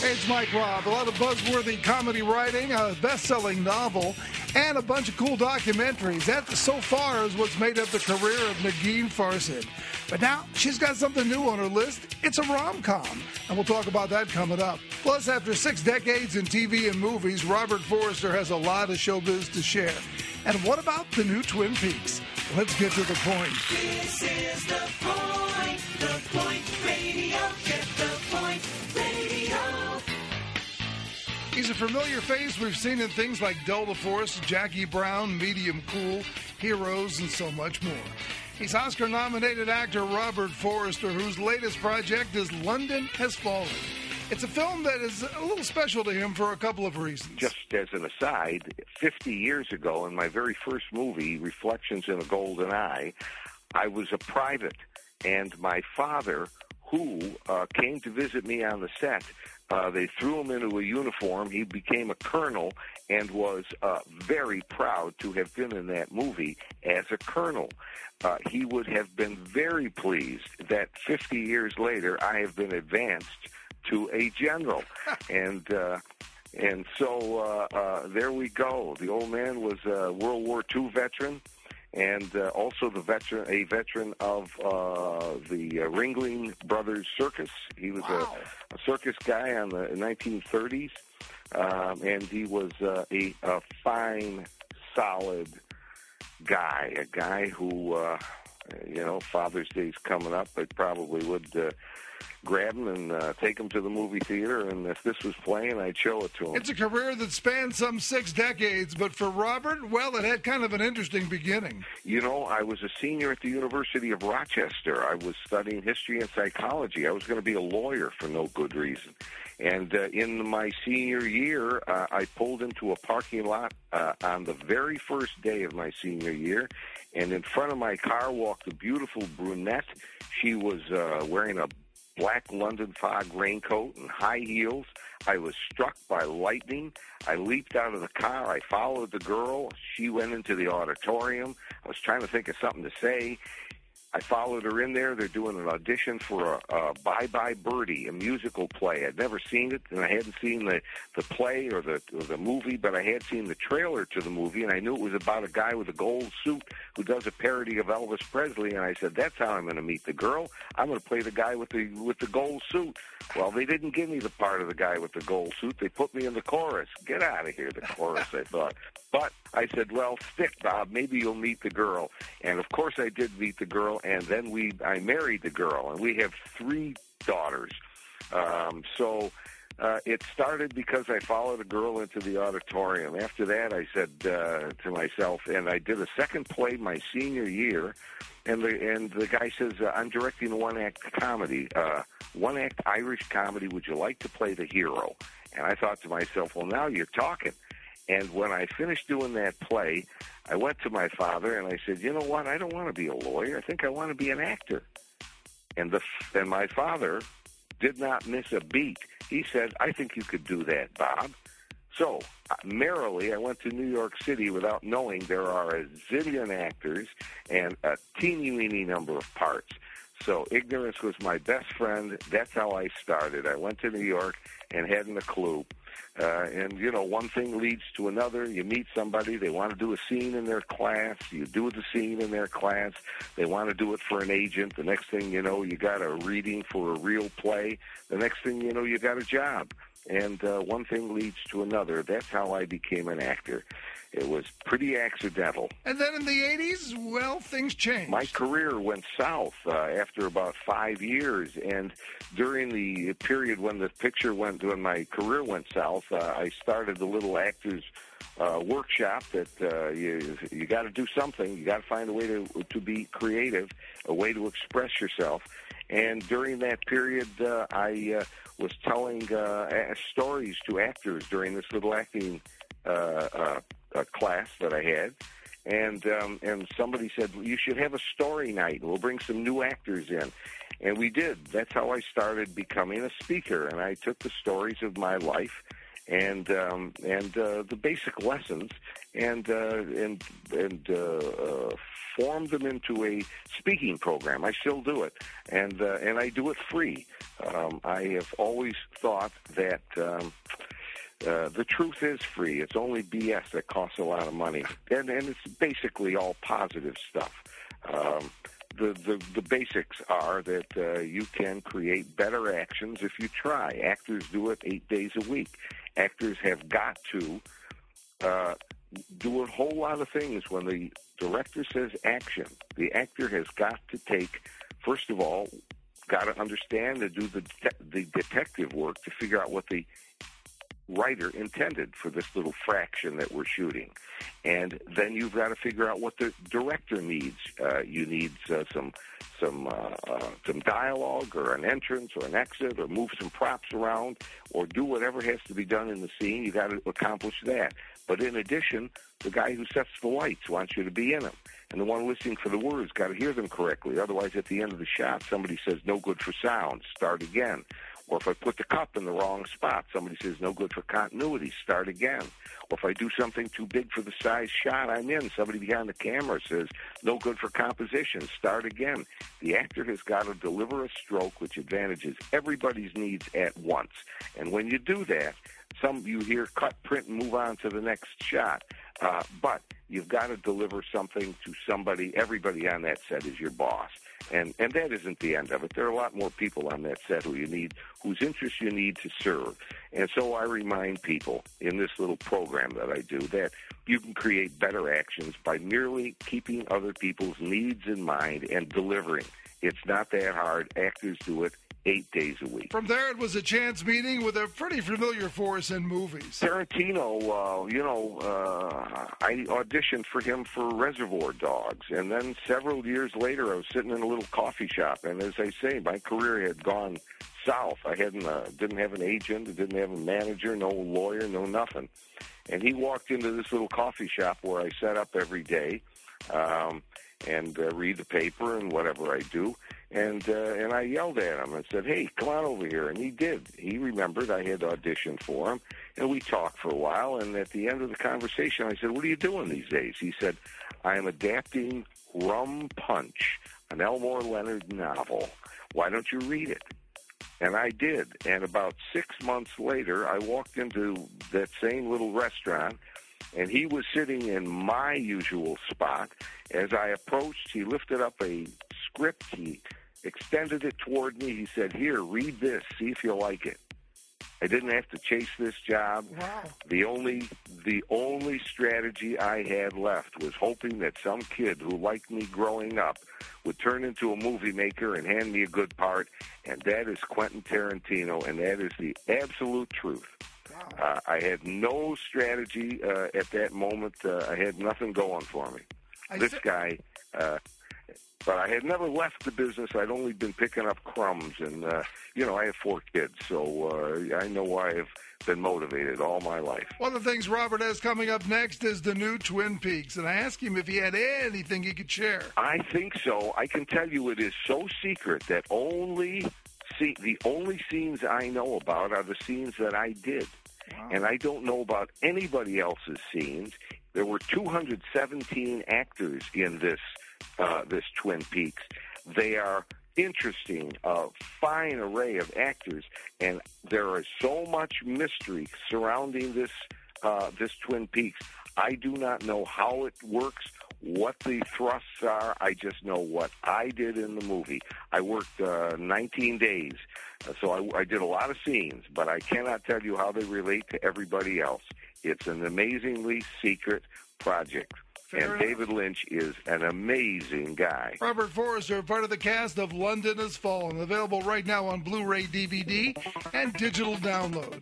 Hey, it's Mike Robb. A lot of buzzworthy comedy writing, a best-selling novel, and a bunch of cool documentaries. That, so far, is what's made up the career of Negin Farsad. But now, she's got something new on her list. It's a rom-com, and we'll talk about that coming up. Plus, after 6 decades in TV and movies, Robert Forster has a lot of showbiz to share. And what about the new Twin Peaks? Let's get to the point. This is The Point Radio. Get The Point Radio. He's a familiar face we've seen in things like Delta Force, Jackie Brown, Medium Cool, Heroes, and so much more. He's Oscar-nominated actor Robert Forster, whose latest project is London Has Fallen. It's a film that is a little special to him for a couple of reasons. Just as an aside, 50 years ago, in my very first movie, Reflections in a Golden Eye, I was a private, and my father, who came to visit me on the set, they threw him into a uniform. He became a colonel and was very proud to have been in that movie as a colonel. He would have been very pleased that 50 years later I have been advanced to a general. And so there we go. The old man was a World War II veteran, and also a veteran of the Ringling Brothers Circus. He was a circus guy in the 1930s, and he was a fine, solid guy, a guy who, Father's Day's coming up. I probably would grab him and take him to the movie theater, and if this was playing, I'd show it to him. It's a career that spans some 6 decades, but for Robert, well, it had kind of an interesting beginning. You know, I was a senior at the University of Rochester. I was studying history and psychology. I was going to be a lawyer for no good reason. And in my senior year, I pulled into a parking lot on the very first day of my senior year, and in front of my car walked a beautiful brunette. She was wearing a black London Fog raincoat and high heels. I was struck by lightning. I leaped out of the car. I followed the girl. She went into the auditorium. I was trying to think of something to say. I followed her in there. They're doing an audition for a Bye Bye Birdie, a musical play. I'd never seen it, and I hadn't seen the play or the movie, but I had seen the trailer to the movie, and I knew it was about a guy with a gold suit who does a parody of Elvis Presley, and I said, that's how I'm going to meet the girl. I'm going to play the guy with the gold suit. Well, they didn't give me the part of the guy with the gold suit. They put me in the chorus. Get out of here, the chorus, I thought. But I said, well, stick, Bob. Maybe you'll meet the girl. And, of course, I did meet the girl, and then I married the girl, and we have 3 daughters. It started because I followed a girl into the auditorium. After that, I said to myself, and I did a second play my senior year, and the guy says, I'm directing a one-act comedy, one-act Irish comedy. Would you like to play the hero? And I thought to myself, well, now you're talking. And when I finished doing that play, I went to my father and I said, you know what, I don't want to be a lawyer. I think I want to be an actor. And my father did not miss a beat. He said, I think you could do that, Bob. So, merrily, I went to New York City without knowing there are a zillion actors and a teeny-weeny number of parts. So ignorance was my best friend. That's how I started. I went to New York and hadn't a clue. And, one thing leads to another. You meet somebody. They want to do a scene in their class. You do the scene in their class. They want to do it for an agent. The next thing you know, you got a reading for a real play. The next thing you know, you got a job. And one thing leads to another. That's how I became an actor. It was pretty accidental. And then in the 80s, well, things changed. My career went south after about 5 years, and during the period when when my career went south, I started the little actors workshop that you got to do something. You got to find a way to be creative, a way to express yourself. And during that period, I was telling stories to actors during this little acting class that I had, and somebody said, well, you should have a story night, and we'll bring some new actors in. And we did. That's how I started becoming a speaker, and I took the stories of my life the basic lessons, and formed them into a speaking program. I still do it, and I do it free. I have always thought that the truth is free. It's only BS that costs a lot of money, and it's basically all positive stuff. The basics are that you can create better actions if you try. Actors do it 8 days a week. Actors have got to do a whole lot of things. When the director says action, the actor has got to take, first of all, got to understand and do the detective work to figure out what the writer intended for this little fraction that we're shooting. And then you've got to figure out what the director needs. You need some dialogue or an entrance or an exit or move some props around or do whatever has to be done in the scene. You got to accomplish that. But in addition, the guy who sets the lights wants you to be in them. And the one listening for the words got to hear them correctly. Otherwise, at the end of the shot, somebody says, no good for sound, start again. Or if I put the cup in the wrong spot, somebody says, no good for continuity, start again. Or if I do something too big for the size shot I'm in, somebody behind the camera says, no good for composition, start again. The actor has got to deliver a stroke which advantages everybody's needs at once. And when you do that, some you hear cut, print, and move on to the next shot. But you've got to deliver something to somebody. Everybody on that set is your boss. And that isn't the end of it. There are a lot more people on that set whose interests you need to serve. And so I remind people in this little program that I do that you can create better actions by merely keeping other people's needs in mind and delivering. It's not that hard. Actors do it 8 days a week. From there, it was a chance meeting with a pretty familiar force in movies. Tarantino, I auditioned for him for Reservoir Dogs, and then several years later, I was sitting in a little coffee shop, and as I say, my career had gone south. I didn't have an agent, I didn't have a manager, no lawyer, no nothing. And he walked into this little coffee shop where I set up every day, and read the paper and whatever I do. And I yelled at him and said, hey, come on over here. And he did. He remembered I had auditioned for him. And we talked for a while. And at the end of the conversation, I said, what are you doing these days? He said, I am adapting Rum Punch, an Elmore Leonard novel. Why don't you read it? And I did. And about 6 months later, I walked into that same little restaurant, and he was sitting in my usual spot. As I approached, he lifted up a script. He extended it toward me. He said, here, read this. See if you like it. I didn't have to chase this job. Wow. The only strategy I had left was hoping that some kid who liked me growing up would turn into a movie maker and hand me a good part, and that is Quentin Tarantino, and that is the absolute truth. Wow. I had no strategy at that moment. I had nothing going for me. But I had never left the business. I'd only been picking up crumbs, and I have 4 kids, so I know why I've been motivated all my life. One of the things Robert has coming up next is the new Twin Peaks, and I asked him if he had anything he could share. I think so. I can tell you it is so secret that the only scenes I know about are the scenes that I did. Wow. And I don't know about anybody else's scenes. There were 217 actors in this Twin Peaks. They are interesting, a fine array of actors, and there is so much mystery surrounding this Twin Peaks. I do not know how it works, what the thrusts are. I just know what I did in the movie. I worked 19 days, so I did a lot of scenes, but I cannot tell you how they relate to everybody else. It's an amazingly secret project. And David Lynch is an amazing guy. Robert Forrester, part of the cast of London Has Fallen, available right now on Blu-ray, DVD, and digital download.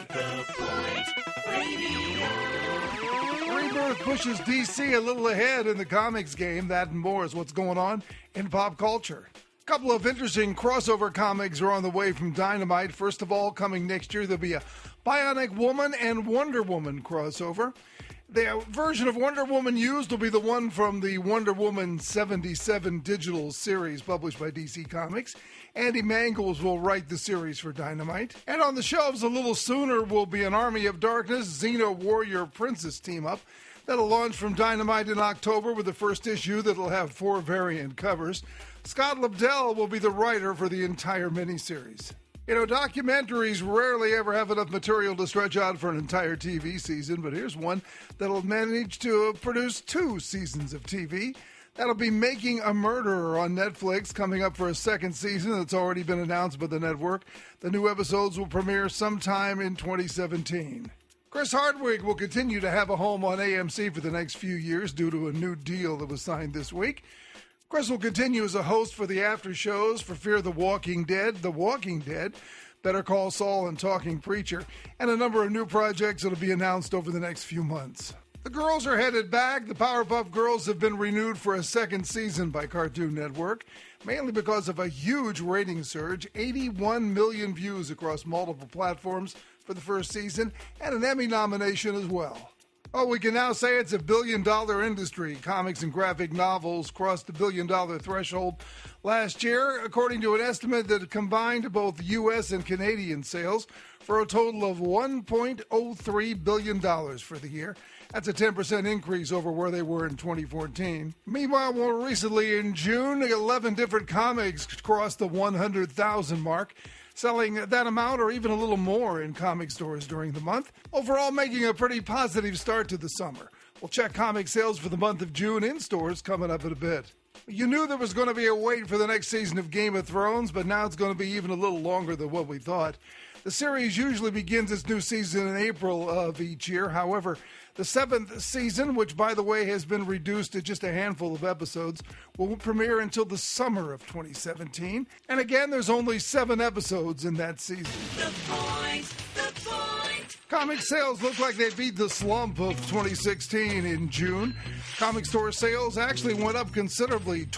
Rebirth pushes DC a little ahead in the comics game. That and more is what's going on in pop culture. A couple of interesting crossover comics are on the way from Dynamite. First of all, coming next year, there'll be a Bionic Woman and Wonder Woman crossover. The version of Wonder Woman used will be the one from the Wonder Woman 77 digital series published by DC Comics. Andy Mangels will write the series for Dynamite. And on the shelves a little sooner will be an Army of Darkness Xena Warrior Princess team-up that'll launch from Dynamite in October with the first issue that'll have 4 variant covers. Scott Lobdell will be the writer for the entire miniseries. You know, documentaries rarely ever have enough material to stretch out for an entire TV season, but here's one that'll manage to produce 2 seasons of TV. That'll be Making a Murderer on Netflix, coming up for a second season that's already been announced by the network. The new episodes will premiere sometime in 2017. Chris Hardwick will continue to have a home on AMC for the next few years due to a new deal that was signed this week. Chris will continue as a host for the after shows for Fear the Walking Dead, Better Call Saul, and Talking Preacher, and a number of new projects that will be announced over the next few months. The girls are headed back. The Powerpuff Girls have been renewed for a second season by Cartoon Network, mainly because of a huge rating surge, 81 million views across multiple platforms for the first season, and an Emmy nomination as well. Oh, we can now say it's a billion-dollar industry. Comics and graphic novels crossed the billion-dollar threshold last year, according to an estimate that combined both U.S. and Canadian sales for a total of $1.03 billion for the year. That's a 10% increase over where they were in 2014. Meanwhile, more recently in June, 11 different comics crossed the 100,000 mark, selling that amount or even a little more in comic stores during the month. Overall, making a pretty positive start to the summer. We'll check comic sales for the month of June in stores coming up in a bit. You knew there was going to be a wait for the next season of Game of Thrones, but now it's going to be even a little longer than what we thought. The series usually begins its new season in April of each year. However, the 7th season, which, by the way, has been reduced to just a handful of episodes, will premiere until the summer of 2017. And again, there's only 7 episodes in that season. The Point. Comic sales look like they beat the slump of 2016 in June. Comic store sales actually went up considerably,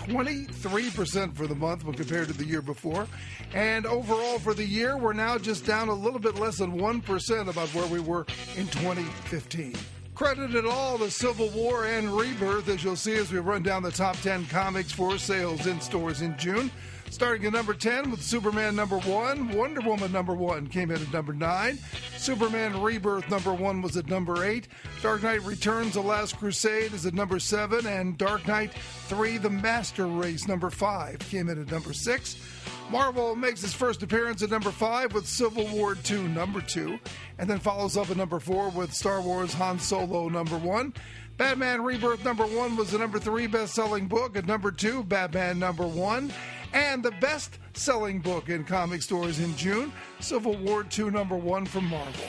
23% for the month when compared to the year before. And overall for the year, we're now just down a little bit less than 1% about where we were in 2015. Credited all to Civil War and Rebirth, as you'll see as we run down the top 10 comics for sales in stores in June. Starting at number 10 with Superman number 1, Wonder Woman number 1 came in at number 9. Superman Rebirth number 1 was at number 8. Dark Knight Returns: The Last Crusade is at number 7. And Dark Knight 3: The Master Race number 5 came in at number 6. Marvel makes its first appearance at number 5 with Civil War 2 number 2. And then follows up at number 4 with Star Wars Han Solo number 1. Batman Rebirth number 1 was the number 3 best-selling book. At number 2, Batman number 1. And the best-selling book in comic stores in June, Civil War 2 number 1 from Marvel.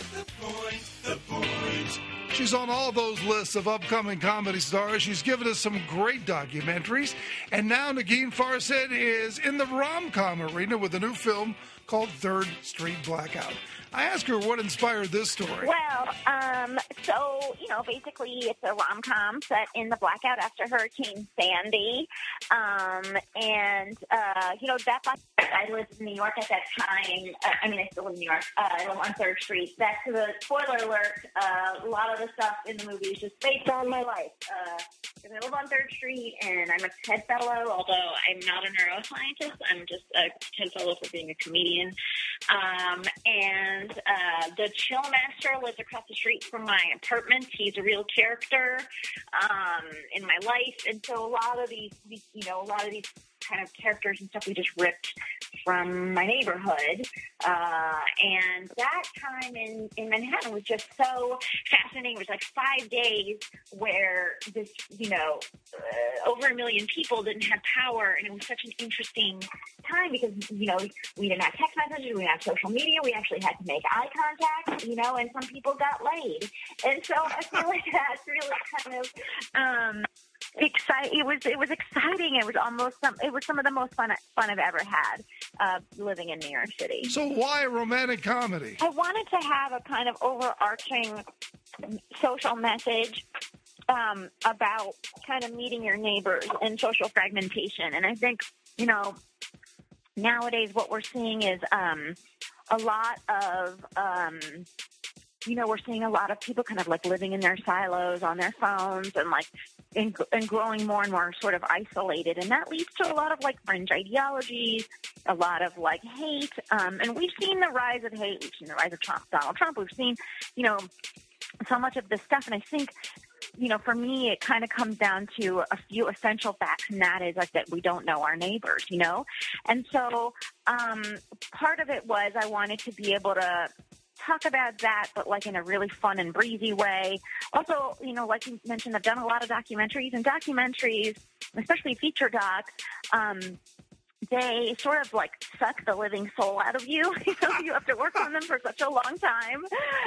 The Point. She's on all those lists of upcoming comedy stars. She's given us some great documentaries. And now Negin Farsad is in the rom-com arena with a new film called Third Street Blackout. I asked her what inspired this story. Well, basically it's a rom-com set in the blackout after Hurricane Sandy. I lived in New York at that time. I still live in New York. I live on 3rd Street. That's the spoiler alert. A lot of the stuff in the movie is just based on my life. Because I live on 3rd Street, and I'm a TED Fellow, although I'm not a neuroscientist. I'm just a TED Fellow for being a comedian. The Chill Master lives across the street from my apartment. He's a real character in my life. And so a lot of these kind of characters and stuff we just ripped from my neighborhood. And that time in Manhattan was just so fascinating. It was like 5 days where this, over 1 million people didn't have power. And it was such an interesting time because, we didn't have text messages, we didn't have social media, we actually had to make eye contact, and some people got laid. And so I feel like that's really kind of, It was exciting. It was some of the most fun I've ever had living in New York City. So why a romantic comedy? I wanted to have a kind of overarching social message about kind of meeting your neighbors and social fragmentation. And I think, nowadays what we're seeing is a lot of we're seeing a lot of people kind of like living in their silos on their phones and like and growing more and more sort of isolated. And that leads to a lot of like fringe ideologies, a lot of like hate. And we've seen the rise of hate. We've seen the rise of Donald Trump. We've seen, so much of this stuff. And I think, for me, it kind of comes down to a few essential facts, and that is like that we don't know our neighbors, And so part of it was I wanted to be able to talk about that, but like in a really fun and breezy way. Also, like you mentioned, I've done a lot of documentaries, and documentaries, especially feature docs, they sort of like suck the living soul out of you. You have to work on them for such a long time.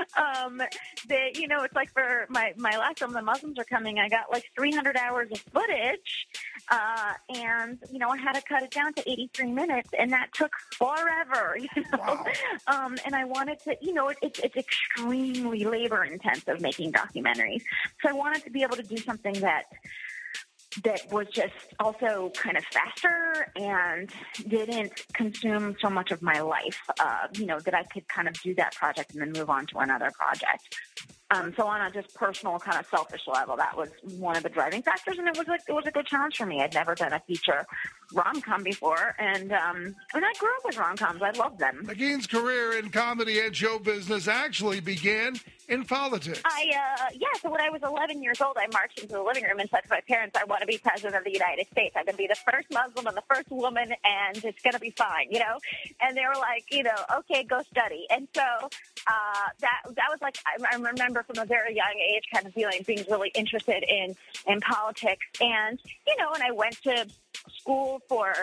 It's like for my last film, The Muslims Are Coming, I got like 300 hours of footage. And I had to cut it down to 83 minutes, and that took forever, Wow. And I wanted to, it's extremely labor intensive making documentaries. So I wanted to be able to do something that was just also kind of faster and didn't consume so much of my life, that I could kind of do that project and then move on to another project. So on a just personal kind of selfish level, that was one of the driving factors, and it was a good challenge for me. I'd never done a feature rom-com before, and I grew up with rom-coms. I love them. Negene's career in comedy and show business actually began in politics. So when I was 11 years old, I marched into the living room and said to my parents, I want to be president of the United States. I'm going to be the first Muslim and the first woman, and it's going to be fine, And they were like, okay, go study. And so that was like, I remember from a very young age kind of being really interested in politics. And, and I went to school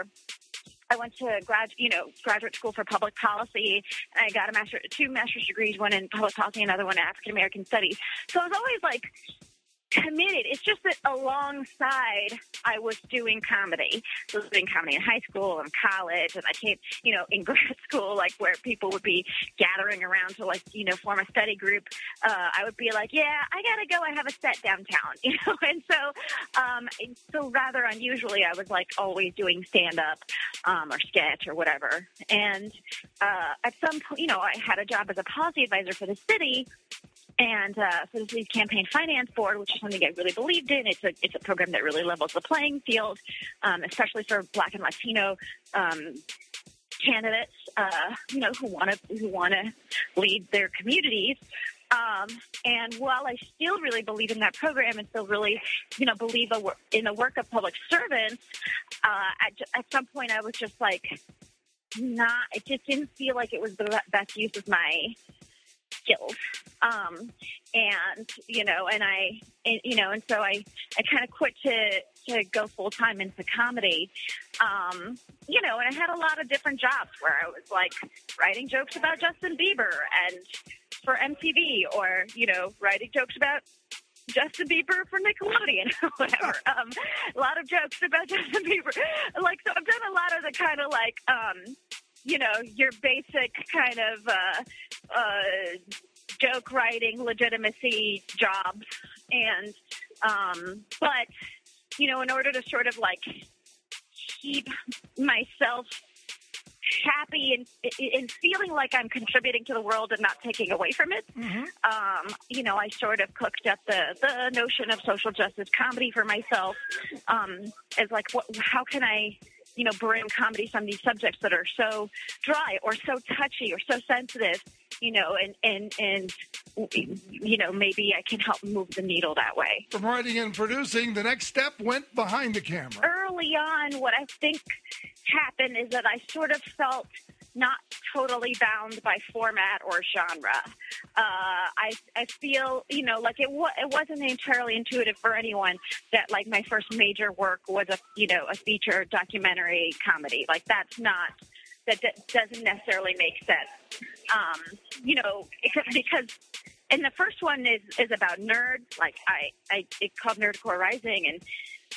graduate school for public policy, and I got two master's degrees, one in public policy, another one in African American studies. So I was always like committed. It's just that alongside I was doing comedy. So I was doing comedy in high school and college, and I came, in grad school, like where people would be gathering around to like, form a study group. I would be like, yeah, I gotta go. I have a set downtown, And so rather unusually, I was like always doing stand up, or sketch or whatever. And, at some point, I had a job as a policy advisor for the city. And for the city's campaign finance board, which is something I really believed in. It's a program that really levels the playing field, especially for Black and Latino candidates, who want to lead their communities. And while I still really believe in that program and still really, believe in the work of public servants, at some point I was just like, it just didn't feel like it was the best use of my skills. And so I kind of quit to go full time into comedy. And I had a lot of different jobs where I was like writing jokes about Justin Bieber and for MTV, or, writing jokes about Justin Bieber for Nickelodeon, whatever. A lot of jokes about Justin Bieber. So I've done a lot of the kind of like, your basic kind of, joke writing, legitimacy jobs. And, but, in order to sort of like keep myself happy and feeling like I'm contributing to the world and not taking away from it, I sort of cooked up the notion of social justice comedy for myself, as like, how can I, bring comedy some of these subjects that are so dry or so touchy or so sensitive, and maybe I can help move the needle that way. From writing and producing, the next step went behind the camera. Early on, what I think happened is that I sort of felt not totally bound by format or genre. I feel, like it wasn't entirely intuitive for anyone that like my first major work was a feature documentary comedy. Like that doesn't necessarily make sense. Because and the first one is about nerds. Like it's called Nerdcore Rising, and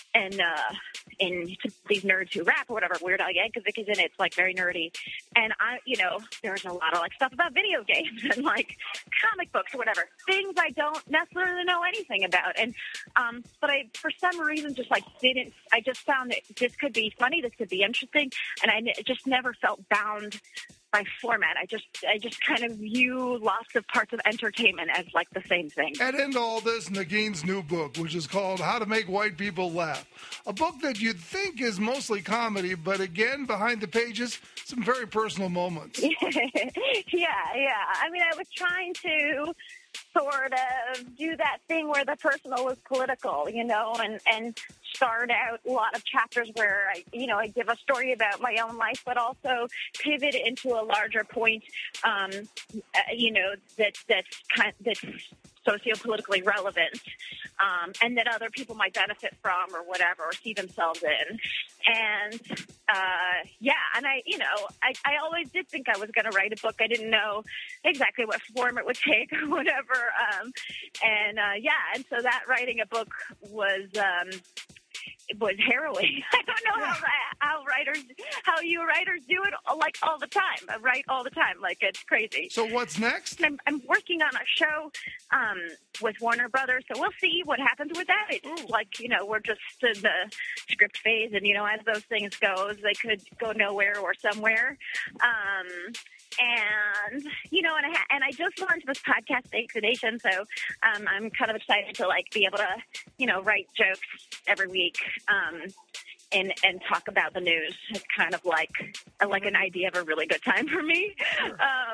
these nerds who rap or whatever. Weird Al Yankovic is in it. It's like very nerdy, and there's a lot of like stuff about video games and like comic books or whatever, things I don't necessarily know anything about. And but I, for some reason, just like didn't. I just found that this could be funny, this could be interesting, and I just never felt bound by format. I just kind of view lots of parts of entertainment as like the same thing. And into all this, Nagine's new book, which is called How to Make White People Laugh. A book that you'd think is mostly comedy, but again, behind the pages, some very personal moments. Yeah. I mean, I was trying to sort of do that thing where the personal was political, and start out a lot of chapters where I give a story about my own life, but also pivot into a larger point, that's sociopolitically relevant, and that other people might benefit from or whatever, or see themselves in. And I always did think I was going to write a book. I didn't know exactly what form it would take or whatever. And so that writing a book was harrowing. I don't know how you writers do it like all the time. I write all the time, like it's crazy. So what's next? I'm working on a show with Warner Brothers, so we'll see what happens with that. It's like, we're just in the script phase, and as those things go, they could go nowhere or somewhere. And I just launched this podcast, Thanks to Nation, so I'm kind of excited to be able to, write jokes every week and talk about the news. It's kind of like an idea of a really good time for me. Sure.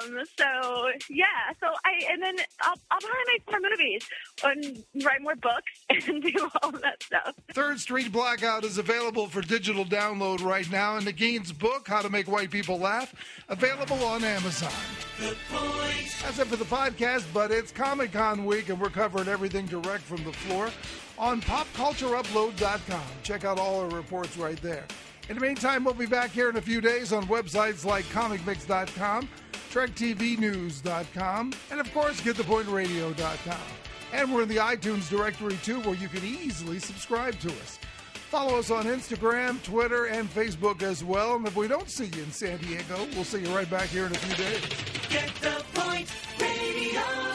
Then I'll probably make more movies and write more books and do all that stuff. Third Street Blackout is available for digital download right now, and Nagine's book, How to Make White People Laugh, available on Amazon. The Point. That's it for the podcast, but it's Comic-Con week, and we're covering everything direct from the floor on popcultureupload.com. Check out all our reports right there. In the meantime, we'll be back here in a few days on websites like comicmix.com, trektvnews.com, and of course, getthepointradio.com. And we're in the iTunes directory too, where you can easily subscribe to us. Follow us on Instagram, Twitter, and Facebook as well. And if we don't see you in San Diego, we'll see you right back here in a few days. Get the Point Radio.